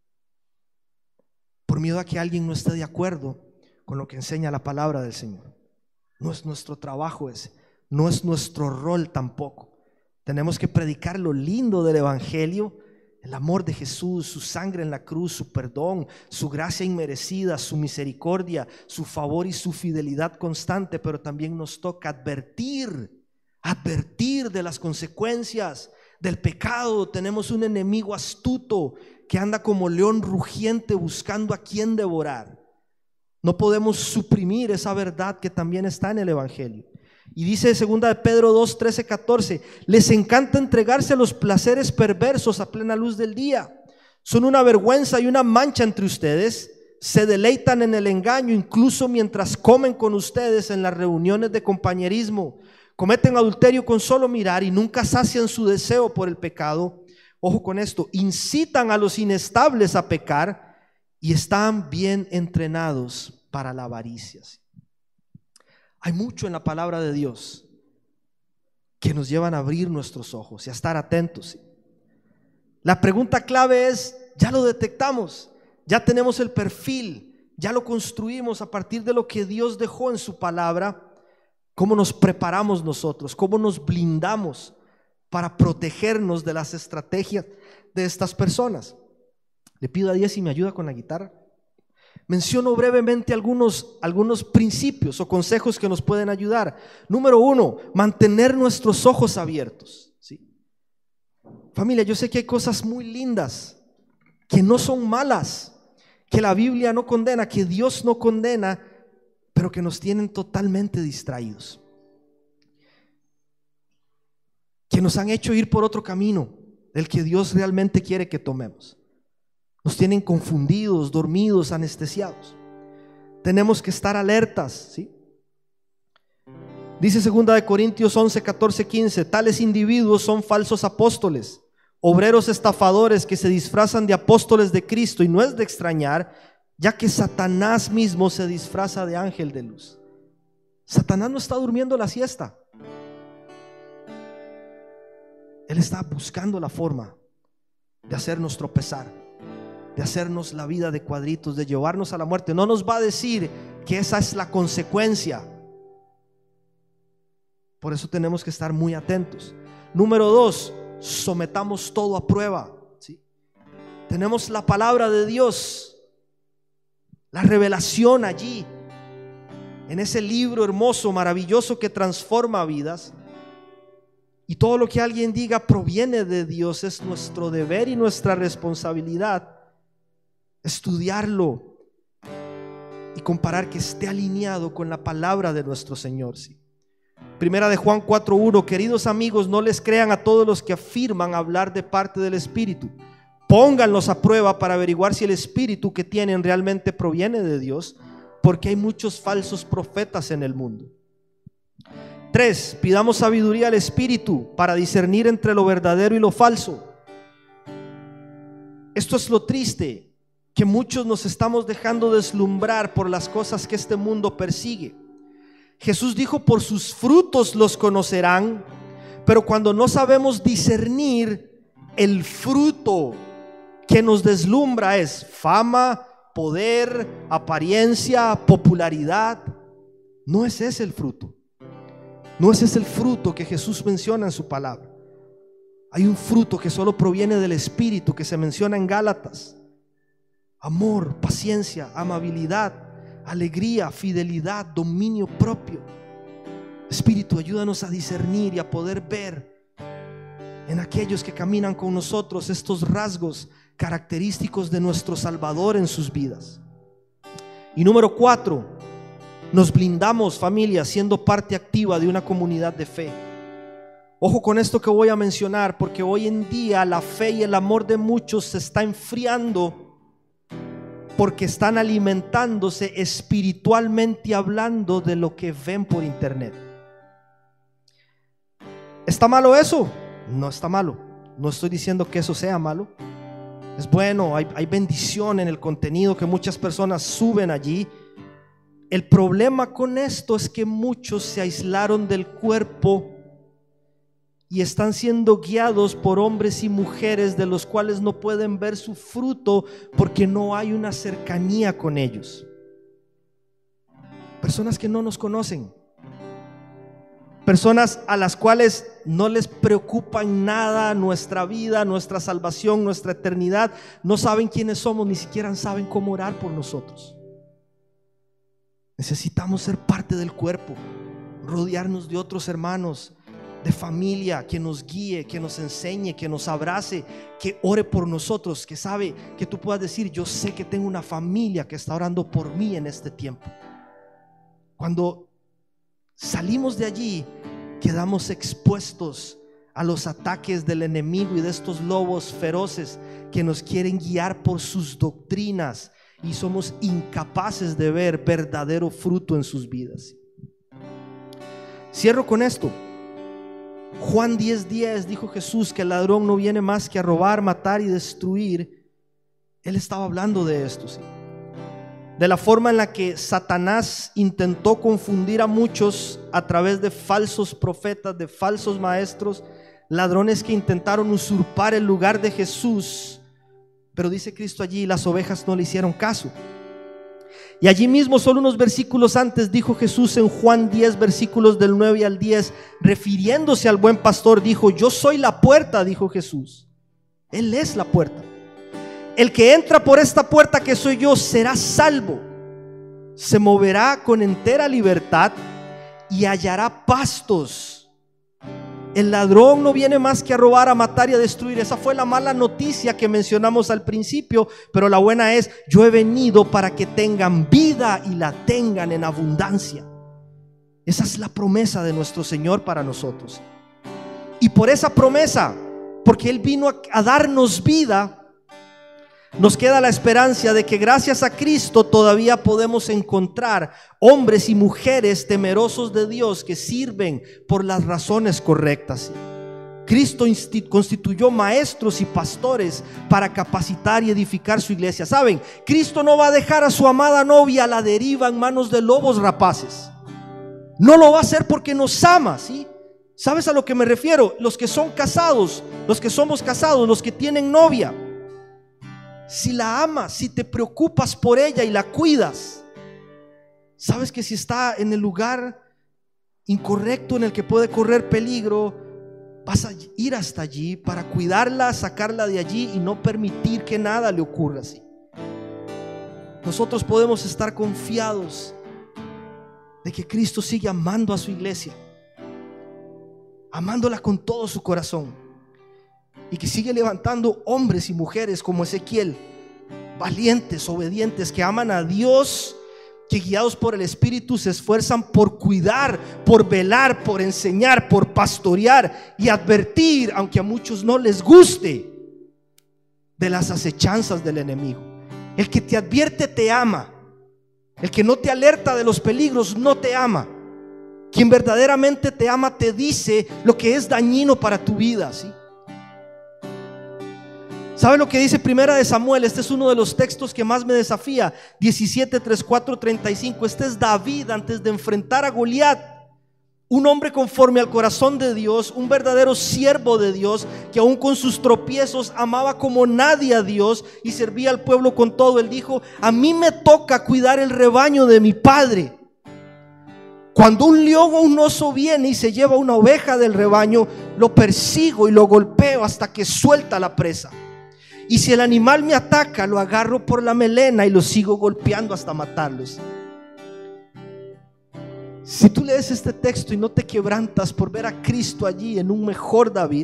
por miedo a que alguien no esté de acuerdo con lo que enseña la palabra del Señor. No es nuestro trabajo ese, no es nuestro rol tampoco. Tenemos que predicar lo lindo del Evangelio, el amor de Jesús, su sangre en la cruz, su perdón, su gracia inmerecida, su misericordia, su favor y su fidelidad constante. Pero también nos toca advertir de las consecuencias del pecado. Tenemos un enemigo astuto que anda como león rugiente buscando a quien devorar. No podemos suprimir esa verdad que también está en el Evangelio. Y dice 2 de Pedro 2, 13, 14: les encanta entregarse a los placeres perversos a plena luz del día. Son una vergüenza y una mancha entre ustedes. Se deleitan en el engaño, incluso mientras comen con ustedes en las reuniones de compañerismo. Cometen adulterio con solo mirar y nunca sacian su deseo por el pecado. Ojo con esto: incitan a los inestables a pecar y están bien entrenados para la avaricia. Hay mucho en la palabra de Dios que nos llevan a abrir nuestros ojos y a estar atentos. La pregunta clave es: ya lo detectamos, ya tenemos el perfil, ya lo construimos a partir de lo que Dios dejó en su palabra. ¿Cómo nos preparamos nosotros? ¿Cómo nos blindamos para protegernos de las estrategias de estas personas? Le pido a Díaz si me ayuda con la guitarra. Menciono brevemente algunos principios o consejos que nos pueden ayudar. Número 1, mantener nuestros ojos abiertos, ¿sí? Familia, yo sé que hay cosas muy lindas que no son malas, que la Biblia no condena, que Dios no condena, pero que nos tienen totalmente distraídos, que nos han hecho ir por otro camino del que Dios realmente quiere que tomemos. Nos tienen confundidos, dormidos, anestesiados. Tenemos que estar alertas, ¿sí? Dice 2 de Corintios 11, 14, 15: tales individuos son falsos apóstoles, obreros estafadores que se disfrazan de apóstoles de Cristo, y no es de extrañar, ya que Satanás mismo se disfraza de ángel de luz. Satanás no está durmiendo la siesta. Él está buscando la forma de hacernos tropezar, de hacernos la vida de cuadritos, de llevarnos a la muerte. No nos va a decir que esa es la consecuencia. Por eso tenemos que estar muy atentos. Número 2, sometamos todo a prueba, ¿sí? Tenemos la palabra de Dios, la revelación allí, en ese libro hermoso, maravilloso, que transforma vidas. Y todo lo que alguien diga proviene de Dios. Es nuestro deber y nuestra responsabilidad estudiarlo y comparar que esté alineado con la palabra de nuestro Señor, ¿sí? Primera de Juan 4:1: queridos amigos, no les crean a todos los que afirman hablar de parte del Espíritu. Pónganlos a prueba para averiguar si el Espíritu que tienen realmente proviene de Dios, porque hay muchos falsos profetas en el mundo. 3, pidamos sabiduría al Espíritu para discernir entre lo verdadero y lo falso. Esto es lo triste, que muchos nos estamos dejando deslumbrar por las cosas que este mundo persigue. Jesús dijo: por sus frutos los conocerán. Pero cuando no sabemos discernir, el fruto que nos deslumbra es fama, poder, apariencia, popularidad. No es ese el fruto. No ese es el fruto que Jesús menciona en su palabra. Hay un fruto que solo proviene del Espíritu, que se menciona en Gálatas: amor, paciencia, amabilidad, alegría, fidelidad, dominio propio. Espíritu, ayúdanos a discernir y a poder ver en aquellos que caminan con nosotros estos rasgos característicos de nuestro Salvador en sus vidas. Y número 4, nos blindamos, familia, siendo parte activa de una comunidad de fe. Ojo con esto que voy a mencionar, porque hoy en día la fe y el amor de muchos se está enfriando porque están alimentándose espiritualmente hablando de lo que ven por internet. ¿Está malo eso? No está malo. No estoy diciendo que eso sea malo. Es bueno, hay bendición en el contenido que muchas personas suben allí. El problema con esto es que muchos se aislaron del cuerpo y están siendo guiados por hombres y mujeres de los cuales no pueden ver su fruto porque no hay una cercanía con ellos. Personas que no nos conocen, personas a las cuales no les preocupa nada nuestra vida, nuestra salvación, nuestra eternidad. No saben quiénes somos, ni siquiera saben cómo orar por nosotros. Necesitamos ser parte del cuerpo, rodearnos de otros hermanos, de familia, que nos guíe, que nos enseñe, que nos abrace, que ore por nosotros, que sabe, que tú puedas decir: yo sé que tengo una familia que está orando por mí en este tiempo. Cuando salimos de allí, quedamos expuestos a los ataques del enemigo y de estos lobos feroces que nos quieren guiar por sus doctrinas, y somos incapaces de ver verdadero fruto en sus vidas. Cierro con esto. Juan 10:10 dijo Jesús que el ladrón no viene más que a robar, matar y destruir. Él estaba hablando de esto, ¿sí? De la forma en la que Satanás intentó confundir a muchos a través de falsos profetas, de falsos maestros, ladrones que intentaron usurpar el lugar de Jesús. Pero dice Cristo allí: las ovejas no le hicieron caso. Y allí mismo, solo unos versículos antes, dijo Jesús en Juan 10, versículos del 9 al 10, refiriéndose al buen pastor, dijo: yo soy la puerta, dijo Jesús. Él es la puerta. El que entra por esta puerta que soy yo será salvo, se moverá con entera libertad y hallará pastos. El ladrón no viene más que a robar, a matar y a destruir. Esa fue la mala noticia que mencionamos al principio, pero la buena es: yo he venido para que tengan vida y la tengan en abundancia. Esa es la promesa de nuestro Señor para nosotros. Y por esa promesa, porque Él vino a darnos vida, nos queda la esperanza de que gracias a Cristo todavía podemos encontrar hombres y mujeres temerosos de Dios que sirven por las razones correctas. Cristo constituyó maestros y pastores para capacitar y edificar su iglesia. ¿Saben? Cristo no va a dejar a su amada novia a la deriva en manos de lobos rapaces. No lo va a hacer porque nos ama, ¿sí? ¿Sabes a lo que me refiero? Los que son casados, los que somos casados, los que tienen novia, si la amas, si te preocupas por ella y la cuidas, sabes que si está en el lugar incorrecto en el que puede correr peligro, vas a ir hasta allí para cuidarla, sacarla de allí y no permitir que nada le ocurra así. Nosotros podemos estar confiados de que Cristo sigue amando a su iglesia, amándola con todo su corazón, y que sigue levantando hombres y mujeres como Ezequiel, valientes, obedientes, que aman a Dios, que guiados por el Espíritu se esfuerzan por cuidar, por velar, por enseñar, por pastorear y advertir, aunque a muchos no les guste, de las acechanzas del enemigo. El que te advierte te ama. El que no te alerta de los peligros no te ama. Quien verdaderamente te ama te dice lo que es dañino para tu vida, ¿sí? ¿Sabe lo que dice Primera de Samuel? Este es uno de los textos que más me desafía. 17, 3, 4, 35. Este es David antes de enfrentar a Goliat. Un hombre conforme al corazón de Dios, un verdadero siervo de Dios, que aún con sus tropiezos amaba como nadie a Dios y servía al pueblo con todo. Él dijo: a mí me toca cuidar el rebaño de mi padre. Cuando un león o un oso viene y se lleva una oveja del rebaño, lo persigo y lo golpeo hasta que suelta la presa. Y si el animal me ataca, lo agarro por la melena y lo sigo golpeando hasta matarlos. Si tú lees este texto y no te quebrantas por ver a Cristo allí en un mejor David,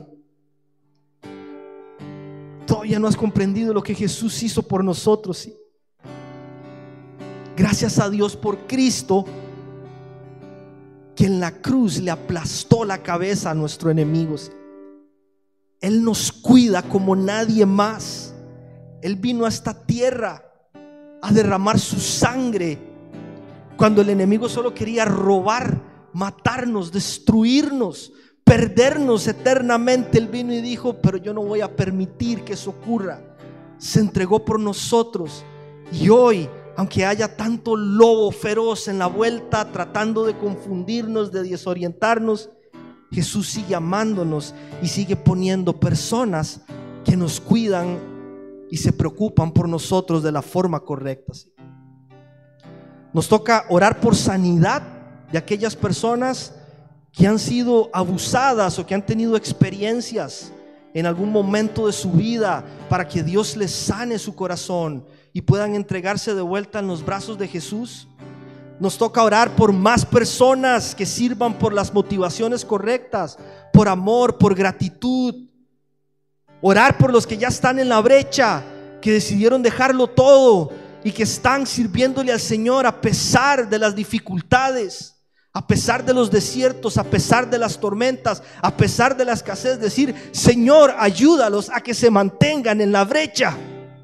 todavía no has comprendido lo que Jesús hizo por nosotros, ¿sí? Gracias a Dios por Cristo, que en la cruz le aplastó la cabeza a nuestro enemigo. Él nos cuida como nadie más. Él vino a esta tierra a derramar su sangre cuando el enemigo solo quería robar, matarnos, destruirnos, perdernos eternamente. Él vino y dijo: pero yo no voy a permitir que eso ocurra. Se entregó por nosotros. Y hoy, aunque haya tanto lobo feroz en la vuelta tratando de confundirnos, de desorientarnos, Jesús sigue amándonos y sigue poniendo personas que nos cuidan y se preocupan por nosotros de la forma correcta. Nos toca orar por sanidad de aquellas personas que han sido abusadas o que han tenido experiencias en algún momento de su vida, para que Dios les sane su corazón y puedan entregarse de vuelta en los brazos de Jesús. Nos toca orar por más personas que sirvan por las motivaciones correctas, por amor, por gratitud. Orar por los que ya están en la brecha, que decidieron dejarlo todo y que están sirviéndole al Señor a pesar de las dificultades, a pesar de los desiertos, a pesar de las tormentas, a pesar de la escasez. Decir: Señor, ayúdalos a que se mantengan en la brecha.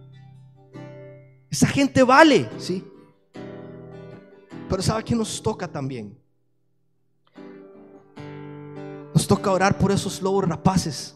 Esa gente vale, ¿sí? Pero ¿sabe qué nos toca también? Nos toca orar por esos lobos rapaces,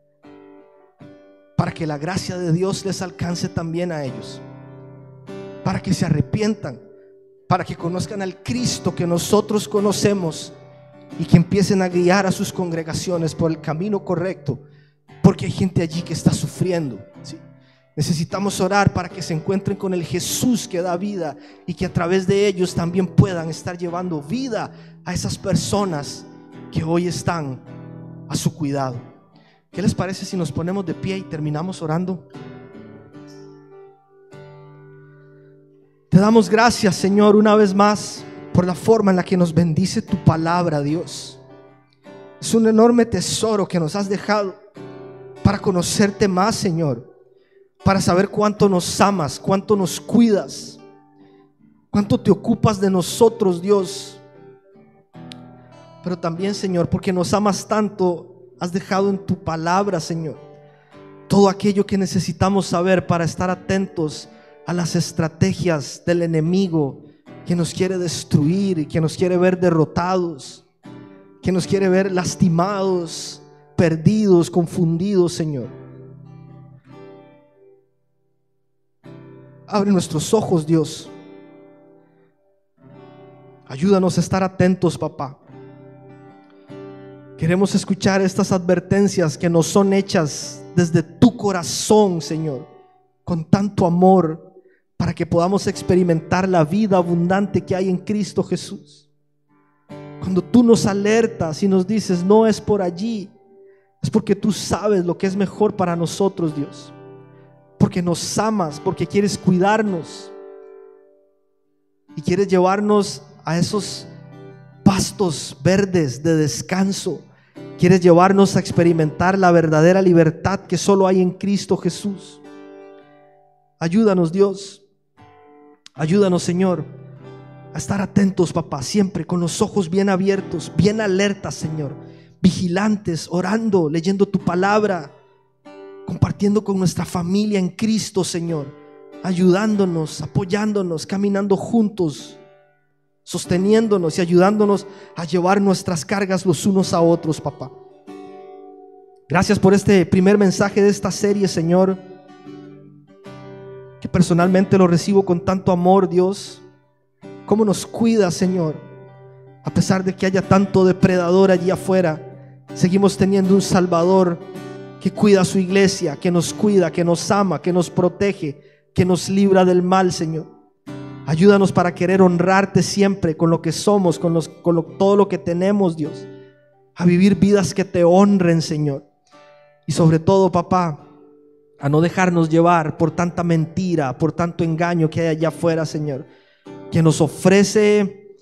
para que la gracia de Dios les alcance también a ellos, para que se arrepientan, para que conozcan al Cristo que nosotros conocemos y que empiecen a guiar a sus congregaciones por el camino correcto, porque hay gente allí que está sufriendo, ¿sí? Necesitamos orar para que se encuentren con el Jesús que da vida y que a través de ellos también puedan estar llevando vida a esas personas que hoy están a su cuidado. ¿Qué les parece si nos ponemos de pie y terminamos orando? Te damos gracias, Señor, una vez más por la forma en la que nos bendice tu palabra, Dios. Es un enorme tesoro que nos has dejado para conocerte más, Señor, para saber cuánto nos amas, cuánto nos cuidas, cuánto te ocupas de nosotros, Dios. Pero también, Señor, porque nos amas tanto, has dejado en tu palabra, Señor, todo aquello que necesitamos saber para estar atentos a las estrategias del enemigo que nos quiere destruir y que nos quiere ver derrotados, que nos quiere ver lastimados, perdidos, confundidos, Señor. Abre nuestros ojos, Dios. Ayúdanos a estar atentos, papá. Queremos escuchar estas advertencias que nos son hechas desde tu corazón, Señor, con tanto amor, para que podamos experimentar la vida abundante que hay en Cristo Jesús. Cuando tú nos alertas y nos dices: no es por allí, es porque tú sabes lo que es mejor para nosotros, Dios, porque nos amas, porque quieres cuidarnos y quieres llevarnos a esos pastos verdes de descanso. Quieres llevarnos a experimentar la verdadera libertad que solo hay en Cristo Jesús. Ayúdanos, Dios. Ayúdanos, Señor, a estar atentos, papá, siempre con los ojos bien abiertos, bien alertas, Señor, vigilantes, orando, leyendo tu palabra, compartiendo con nuestra familia en Cristo, Señor, ayudándonos, apoyándonos, caminando juntos, sosteniéndonos y ayudándonos a llevar nuestras cargas los unos a otros, papá. Gracias por este primer mensaje de esta serie, Señor, que personalmente lo recibo con tanto amor, Dios. Cómo nos cuida, Señor, a pesar de que haya tanto depredador allí afuera. Seguimos teniendo un Salvador que cuida a su iglesia, que nos cuida, que nos ama, que nos protege, que nos libra del mal, Señor. Ayúdanos para querer honrarte siempre con lo que somos, todo lo que tenemos, Dios, a vivir vidas que te honren, Señor. Y sobre todo, papá, a no dejarnos llevar por tanta mentira, por tanto engaño que hay allá afuera, Señor, que nos ofrece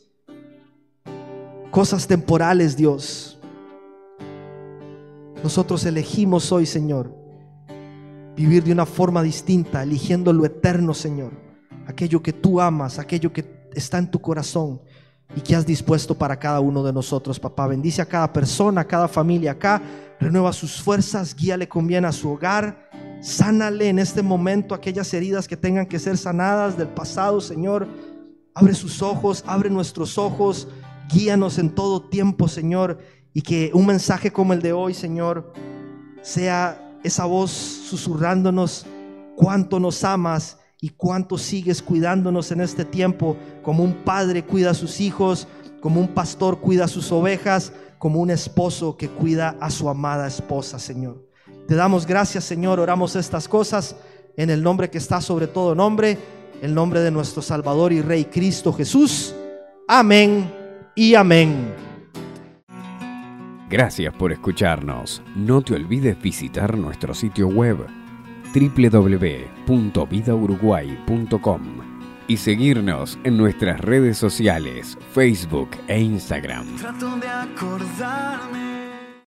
cosas temporales, Dios. Nosotros elegimos hoy, Señor, vivir de una forma distinta, eligiendo lo eterno, Señor, aquello que tú amas, aquello que está en tu corazón. y que has dispuesto para cada uno de nosotros, papá. Bendice a cada persona, a cada familia acá, renueva sus fuerzas, guíale con bien a su hogar, sánale en este momento aquellas heridas que tengan que ser sanadas del pasado, Señor. Abre sus ojos, abre nuestros ojos, guíanos en todo tiempo, Señor, y que un mensaje como el de hoy, Señor, sea esa voz susurrándonos cuánto nos amas y cuánto sigues cuidándonos en este tiempo, como un padre cuida a sus hijos, como un pastor cuida a sus ovejas, como un esposo que cuida a su amada esposa, Señor. Te damos gracias, Señor, oramos estas cosas en el nombre que está sobre todo nombre, el nombre de nuestro Salvador y Rey Cristo Jesús. Amén y amén. Gracias por escucharnos. No te olvides visitar nuestro sitio web www.vidauruguay.com y seguirnos en nuestras redes sociales, Facebook e Instagram. Trato de acordarme